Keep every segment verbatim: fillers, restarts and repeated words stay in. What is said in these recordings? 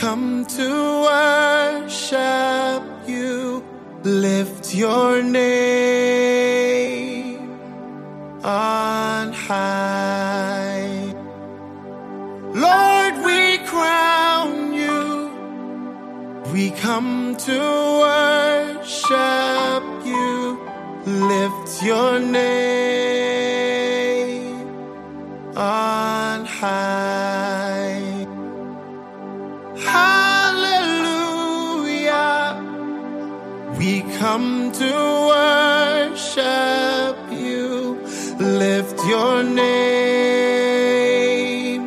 come to worship you, lift your name on high. Lord, we crown you. We come to worship you, lift your name on high. Hallelujah. We come to worship you, lift your name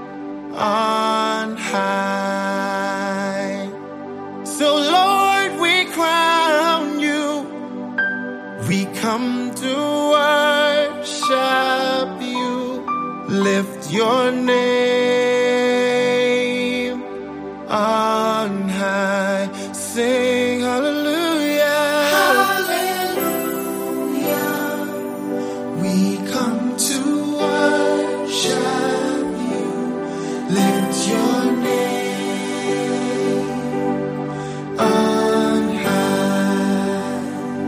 on high. So Lord, we crown you. We come to worship you, lift your name on high. Sing hallelujah. Hallelujah. We come to worship you, lift your name on high.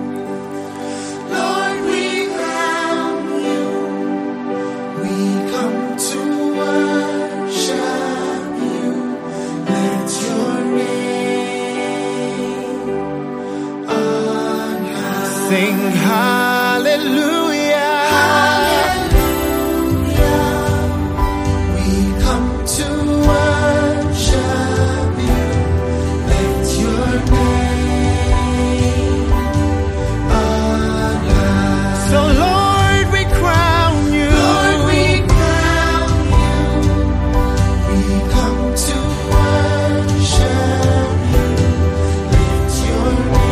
Lord, we crown you. We come to worship you, lift your name on high. Sing hallelujah. Hallelujah. We come to worship you, lift your name on high. So Lord, we crown you. Lord, we crown you. We come to worship you, lift your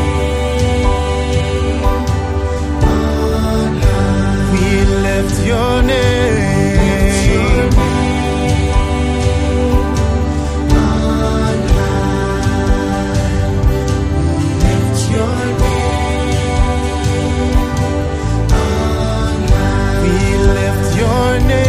name on high. We lift your name. Lift your name on high. Lift your name on high. We lift your name.